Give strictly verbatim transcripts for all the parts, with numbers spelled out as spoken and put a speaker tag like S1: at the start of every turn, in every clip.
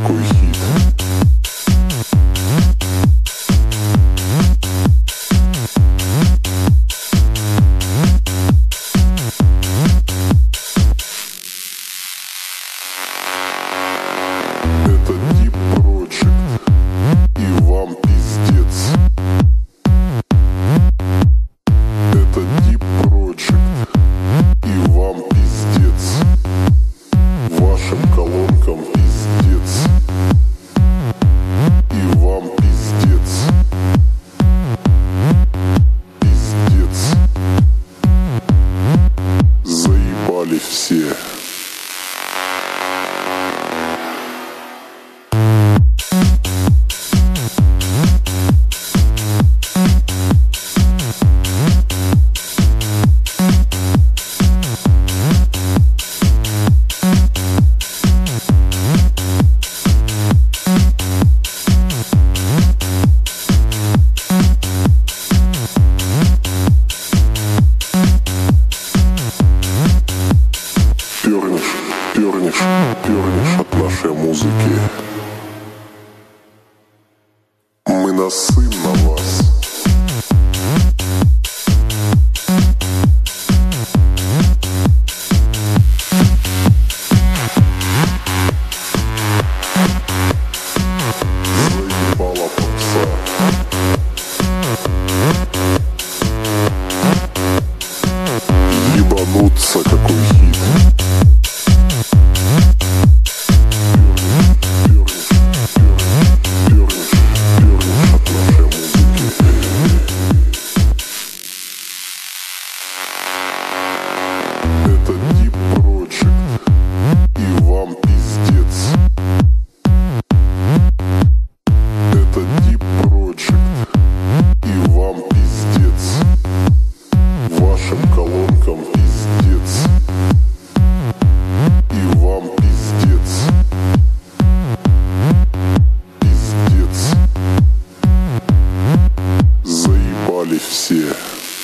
S1: какой хит. Это Deep Project, и вам пиздец. Это Deep Project, и вам пиздец. Вашим колонкам пиздец. И вам пиздец. Пиздец. Заебали все. Пернешь, пернешь, пернешь от нашей музыки. Мы насым на вас. Заебала попса. Ебануться какой хит. Это Deep Project, и вам пиздец. Это Deep Project, и вам пиздец. Вашим колонкам пиздец. И вам пиздец. Пиздец. Заебали все.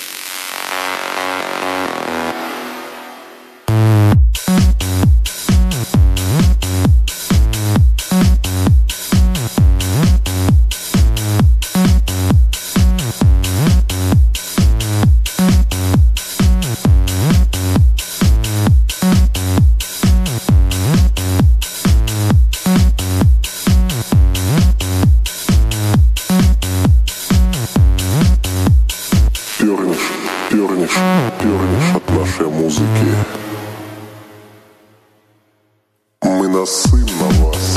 S1: Пернешь, пернешь, пернешь от нашей музыки. Мы насым на вас.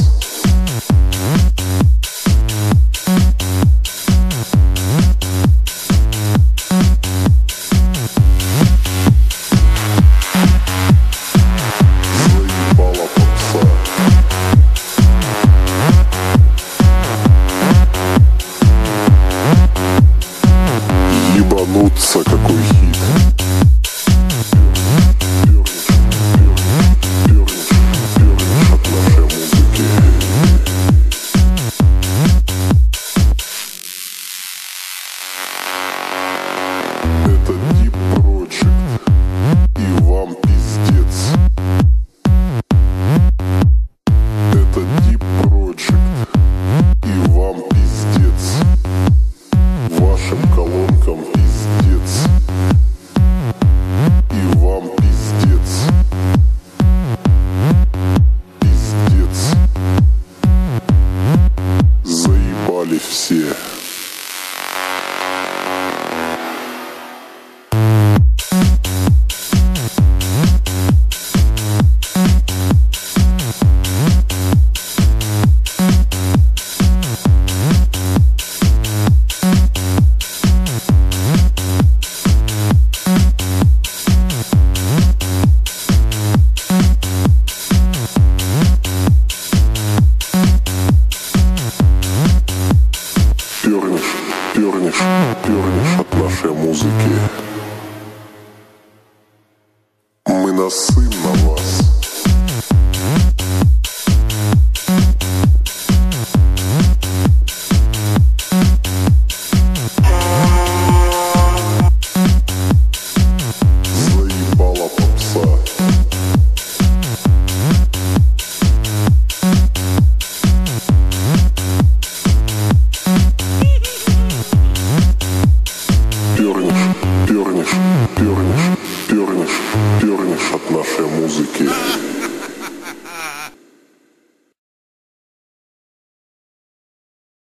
S1: Заебала попса. Ебануться какой хит. Пернешь, пернешь, пернешь, пернешь от нашей музыки. Это Deep Project, и вам пиздец. Это Deep Project, и вам пиздец. Вашим колонкам пиздец. И вам пиздец. Пиздец. Заебали все. пернешь, пернешь от нашей музыки.